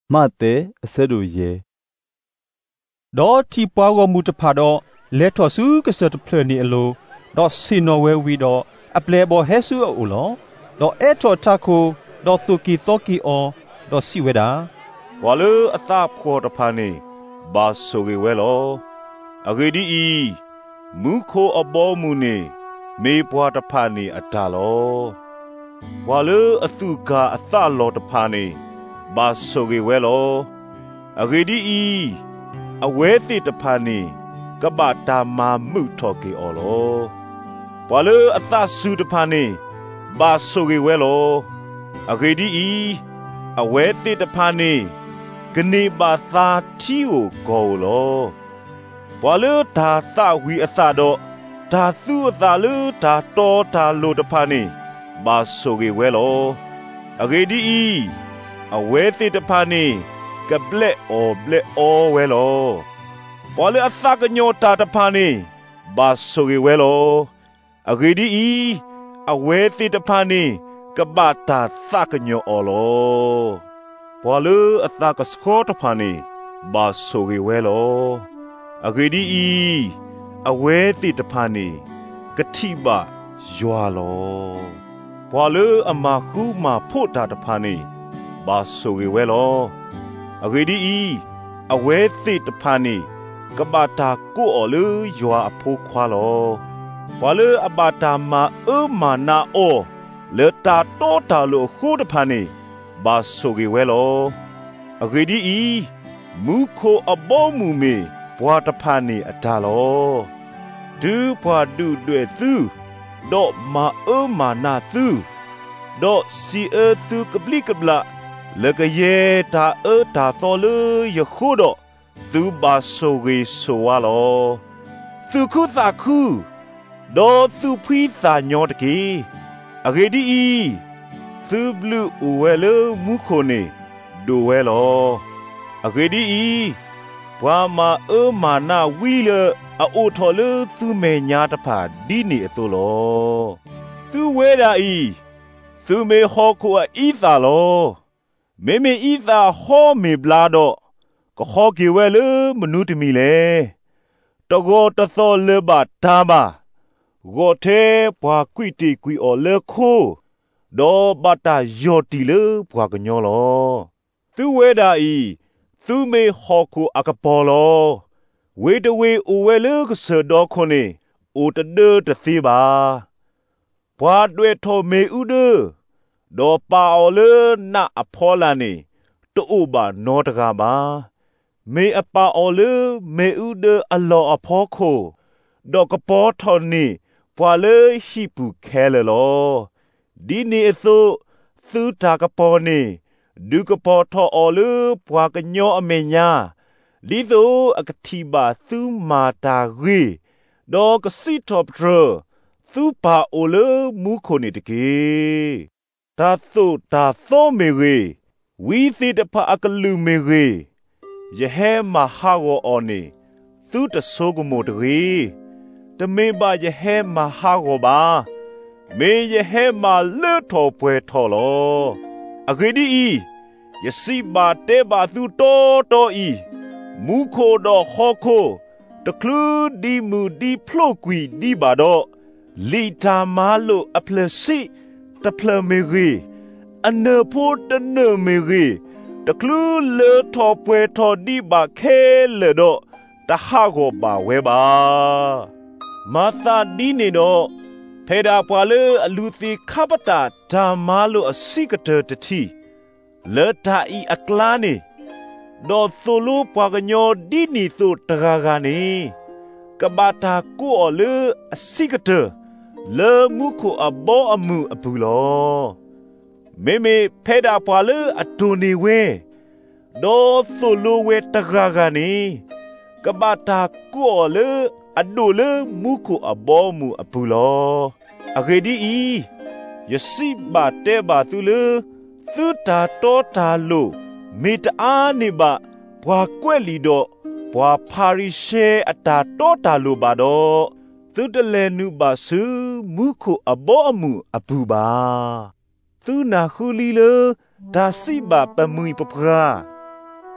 မတဲအစရူယေဒေါ်တီပွားကမှုတဖာတော့လက်ထော်စုကစတဖလနီအလိုဒေါ်စင်နော်ဝဲဝီတော့အပလေဘောဟဲဆူအိုလောဒေါ်အဲထော်တာခိုဒေါ်သူကီတောကီအောဒေါ်စီဝဲတာဝါလူအသဖောတဖာနေဘာဆိုကေဝဲလောအဂေဒီဤမူခိုအဘောမူနေမေပွားတဖာနေအတာလောဝါလူအသူကအသလောတဖာနေဘာဆိုကေဝဲလောအဂေဒီဤအဝဲတိတဖာနေကပတာမာမှုထော်ကေအောလောဝါလူအသစုတဖာနေဘာဆိုကေဝဲလောအဂေဒီဤအဝဲတိတဖာနေကနေပါသာတီကိုကောလောဘွာလူဒါသဝီအသတော့ဒါသူအသလူဒါတော်ဒါလိုတဖာနေဘာဆိုကေဝဲလောအဂေဒီဤအဝဲတိတဖာနေကပလက်အောဘလက်အောဝဲလောဘွာလူအသကညောတာတဖာနေဘာဆိုကေဝဲလောအဂေဒီဤအဝဲတိတဖာနေကပတာသကညောအောလောဘွာလူအသကစခေါတဖာနေဘာဆိုကေဝဲလောအဂေဒီဤအဝဲတိတဖာနေကတိဘယွာလောဘွာလူအမခုမဖို့တာတဖာနေဘာဆိုကေဝဲလောအဂေဒီဤအဝဲတိတဖာနေကပတာကိုအော်လူယွာအဖို့ခွာလောဘွာလူအပတာမာမာနာအောလေတာတောတာလိုခုတဖာနေဘာဆိုကေဝဲလောအဂေဒီဤမူခိုအဘောမူမေဘွာတဖာနေအတာလောဒူဘွာဒူတွေသူဒေါမာမာနာသူဒေါစီသူကပလိကပလာလကယေတာတာသောလူယခုတော့သူဘာဆိုကေဆိုဝါလောသူခုသာခုဒေါသူဖိသာညောတကေအဂေဒီဤသူဘလူဝဲလမူခိုနေဒိုဝဲလောအဂေဒီဤဘွာမာမာနာဝီလအိုထော်လသူမေညာတဖာဒီနေအတူလောသူဝဲတာဤသူမေဟောကိုဤသာလောမေမေဤသာဟောမေဘလာတော့ကဟောကေဝဲလမနုတမီလေတကောတသောလေဘာတာဘာဂောထေဘွာကွိတီကွီအော်လေခိုဒေါ်ဘတာယောတီလေဘွာကညောလောသူဝဲတာဤသူမေဟောကိုအကပေါ်လောဝေတဝေအိုဝဲလေကဆဒေါခွန်နေအိုတဒတသေးပါဘွာတွေထောမေဥဒဒေါ်ပါအော်လေနအဖောလာနေတူဘာနောတကပါမေအပါအော်လေမေဥဒအလောအဖောခိုဒေါ်ကပေါ်ထော်နေဘွာလေရှိပူခဲလေလောဒီနေအသုသူတာကပေါ်နေဒုကပေါ်ထော်အော်လေဘွာကညောအမေညာဒီသောအကတိပါသူမာတာရီဒေါ်ကစီထော့ပထရသူပါအိုလေမူခိုနေတကေတာသုတာသောမေရီဝီသီတဖာအကလူမေရီယဟဲမဟာဝအော်နေသူတဆိုးကမိုတရီတမေပါယဟဲမဟာဝဘာမေယဟဲမလွတ်ထော်ပွဲထော်လောအဂေဒီဤယစီဘာတေဘာသူတောဤမူခိုတော်ဟောခိုတကလူဒီမူဒီဖလိုကွီဒီဘာတော့လီတာမာလိုအပလစီတပလမေရီအနဖို့တနမေရီတကလူလေထော်ပွဲထော်ဒီဘာခဲလေတော့တဟာကိုပါဝဲပါမာသာဒီနေတော့ဖေဒါပွာလေအလူသီခပတာဓမ္မာလိုအစိကတတတိလေတာဤအကလာနေဒေါ်သိုလိုပွာကညောဒီနီသိုတဂါကနေကဘာတာကိုအလေအစိကတလေမုခုအဘောအမှုအပူလောမေမေဖေဒါပွာလေအတူနေဝဲဒေါ်သိုလိုဝဲတဂါကနေကဘာတာကိုအလေအဒိုလေမုခုအဘောမှုအပူလောအဂေဒီဤယစီဘာတေဘာသူလေသူတာတောတာလိုမေတအားနေပါဘွာကွက်လီတော့ဘွာပါရီရှေအတာတောတာလိုပါတော့သူတလဲနုပါစုမုခုအဘောအမှုအပူပါသူနာခူလီလေဒါစီဘာပမွီပပရာ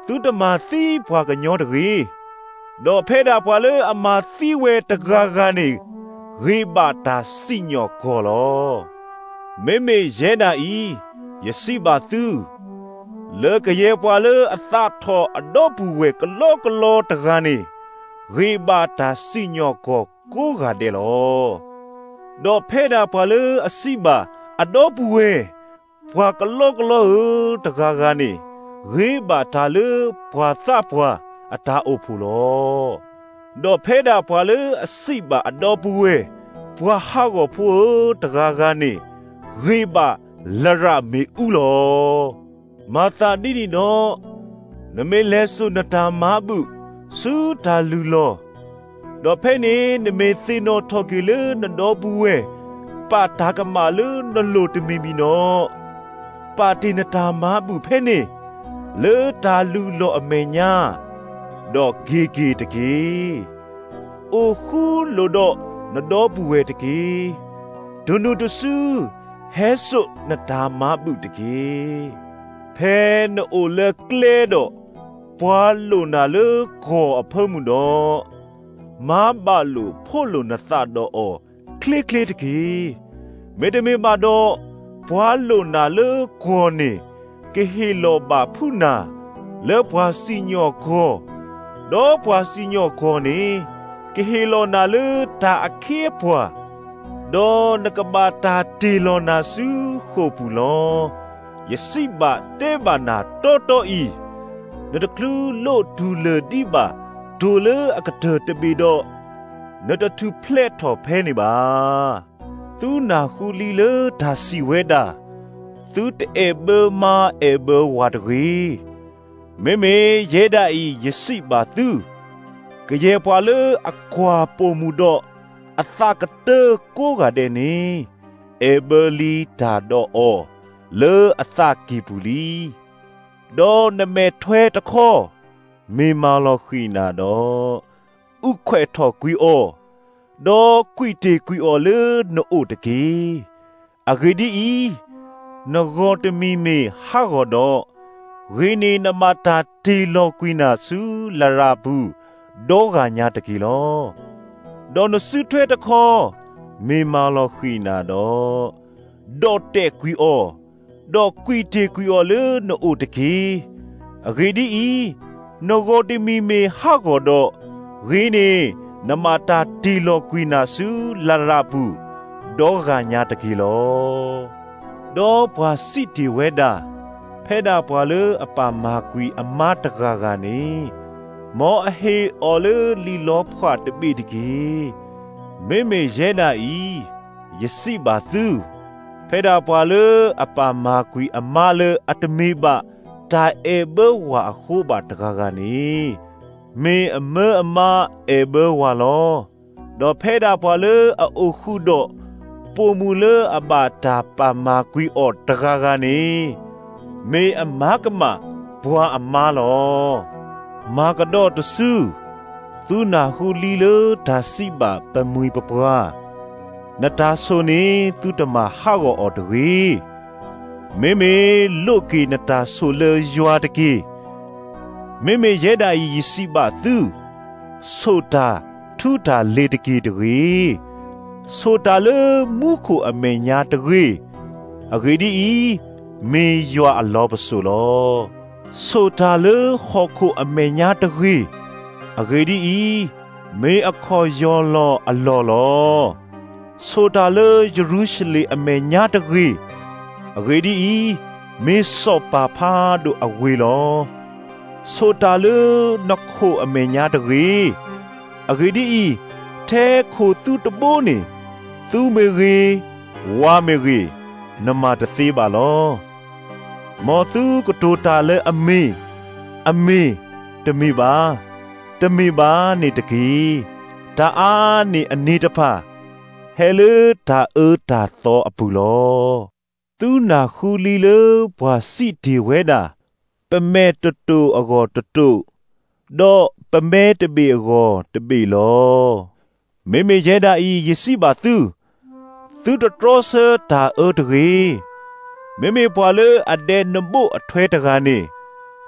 သူတမစီဘွာကညောတကြီးဒေါ်ဖဲတာဘွာလေအမစီဝဲတကားကနေရိဘာတာစီညောခေါ်လောမေမေရဲနာဤယစီဘာသူလေကရေဘွာလေအသထောအတော့ဘူးဝဲကလောတကားနေရိဘာတာစီညောခေါ်ကိုကတဲ့လောဒေါ်ဖဲတာဘွာလေအစီဘာအတော့ဘူးဝဲဘွာကလောတကားကနေရိဘာတာလေဘွာသဘွာအတာအိုဖူလောဒေါ်ဖဲတာဘွာလေအစီဘာအတော့ဘူးဝဲဘွာဟာကိုဖူတကားကနေရိဘာလရမေဥလောမာသာဒီဒီနောနမေလဲဆုနတာမဘူးစူတာလူလောဒေါ်ဖဲနေနမေသိနောထော်ကီလေနဒေါ်ဘူးဝဲပါတာကမာလေနလိုတမီမီနောပါတိနတာမဘူးဖဲနေလေတာလူလောအမေညာဒေါ်ဂီတကေအိုခူလိုတော့နဒေါ်ဘူးဝဲတကေဒုနုတဆူဟဲဆုနတာမဘူးတကေဖဲနိုလေကလေတော့ပွာလိုနာလေခေါ်အဖမှုတော့မာဘာလိုဖိုလိုနသတော့အောကလေတကေမေတမေမာတော့ပွာလိုနာလေခေါ်နေကေဟီလောဘာဖုနာလေပွာစီညောခေါ်တော့ပွာစီညောခေါ်နေကေဟီလောနာလေတာအခေပွာဒေါ်နကဘာတာတီလောနာစုခိုပူလောယစိဘာတေဘာနာတောဤနတကလူလို့ဒူလေဒီဘာဒူလေအကတတဘီတော့နတတူဖလက်ထော်ဖဲနေပါသူနာခူလီလေဒါစီဝဲတာသူတေဘမာအေဘဝတ်ရီမေမေယေဒာဤယစိဘာသူကရေပွာလေအခွာပိုမှုတော့အသကတေကိုကတဲ့နေအေဘလီတာတော့အောလေအသကီပူလီဒေါ်နမေထွဲတခေါ်မေမာလောခိနာတော့ဥခွဲထော်ကွီအောဒေါ်ကွီတေကွီအောလေနိုတကေအဂေဒီဤနဂောတမီမေဟာဂောတော့ဂိနေနမတာတီလောကွီနာစုလရာဘူးဒေါ်ကညာတကေလောဒေါ်နစုထွဲတခေါ်မေမာလောခိနာတော့ဒေါ်တဲ့ကွီအောဒေါ်ကွီတေကွီအောလေနိုတကေအဂေဒီဤနဂောတမီမေဟာဂောတော့ဂိနေနမတာတီလောကွီနာစုလရာဘူးဒေါ်ကညာတကေလောဒေါ်ဘွာစီတီဝဲတာဖဲတာဘွာလေအပါမာကွီအမတကာကနေမောအဟေအော်လေလီလောဖွာတပိတကေမေမေရဲနာဤယစိဘာသူဖဲတာဘွာလေအပါမာကွီအမလေအတမေဘတာအေဘဝါခုဘာတကာကနေမေအမေအမအေဘဝါလောဒေါ်ဖဲတာဘွာလေအိုခုတော့ပိုမူလေအဘာတာပါမာကွီအော်တကာကနေမေအမကမဘွာအမလောမာကတော့တဆူသူနာဟူလီလေဒါစီဘာပမွေပပွားနတာဆိုနေသူတမဟာကောအော်တကြီးမေမေလုကီနတာဆိုလေယွာတကေမေမေရဲဒါဤစီဘာသူဆိုတာထူတာလေတကေတကြီးဆိုတာလေမူခုအမေညာတကြီးအဂေဒီဤမေယွာအလောပဆူလောဆိုတာလေခေါ်ခုအမေညာတကြီးအဂေဒီဤမေအခေါ်ယောလောအလောလောဆိုတာလေယေရုရှလေအမေညာတကြီးအဂေဒီဤမေစောပါဖာဒိုအဝေလောဆိုတာလေနခုအမေညာတကြီးအဂေဒီဤထဲခုသူတဘိုးနေသူမေကြီးဝါမေကြီးနမတသေးပါလောမောသူကတိုတာလေအမေတမိပါနေတကြီးတာအားနေအနေတဖာဟဲလေတာတာသောအပူလောသူနာခူလီလေဘွာစီဒီဝဲတာပမဲတတူအကောတတူဒေါ်ပမဲတပေအကောတပေလောမေမေရဲတာဤယစီပါသူတတော်ဆတာတကြီးမေမေဘွာလေအဒဲနဘုအထွဲတကားနေခ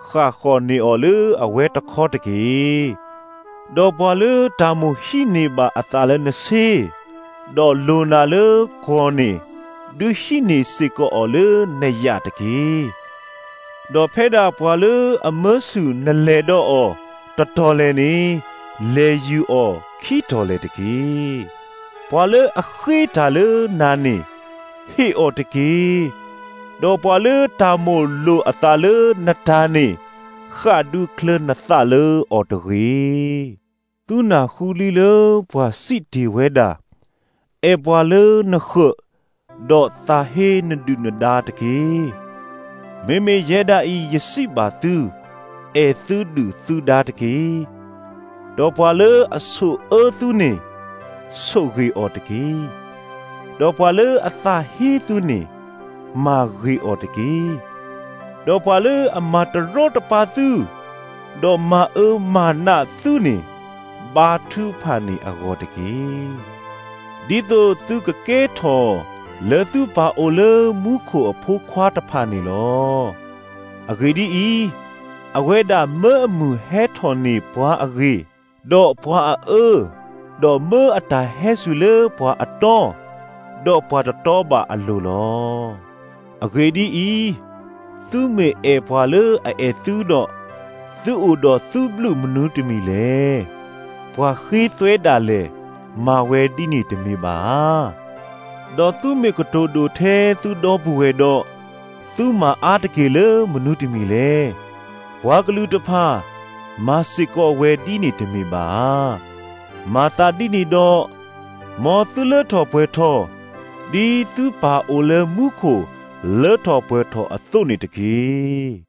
ข้าขอนีออลืออเวตะคอตะกีดอปอลือตามุฮินีบาอัตาเลนซีดอลูนาลือคอนีดูฮินีสิกออลือเนยาตะกีดอเพดาปอลืออเมสุนเลดออตตอเลนีเลยูอคีตอเลตะกีปอลืออขีตาลือนานีฮิโอตะกีดอปอลือตามุลูอัตาลือนตานีข้าดูเคลนตาลือออตะกีตูนาคูลีเลปวาสิติเวดาเอปวาลือนขะดอตาเฮนดุนดาตะกีเมเยดาอียสิบาตูเอตูดูตูดาตะกีดอปวาลืออสุตูนีสุกีออตะกีดอปวาลืออตาเฮตูนีมากีออตะกีดอปวาลืออมาตโรตปาตูดอมามานาตูนีบาทูพานีอโกตะกีดิโตตูกะเกทอเลตูปาโอเลมุโคอโพควาตพานีลออเกดีอีอเวดาเมอมูเฮทอนีปวาอเกดอปวาดอเมออตาเฮสุเลปวาอตอดอปวาตตอบาอโลลออเกดีอีตูเมเอปวาเลเอตูดอตูอูดอตูบลูมนุตมีเลปวาขีสวยดาเลมาเวดินีตมีบาดอตูเมกโตโดเทตูดอบุเวดอตูมาอาตะเกเลมนุตมีเลปวากลูตพามาสิกอเวดินีตมีบามาตาดินีดอมอตุเลทอเปทอดีตูปาโอเลมุโคเลทอเปทออตุนิตะกี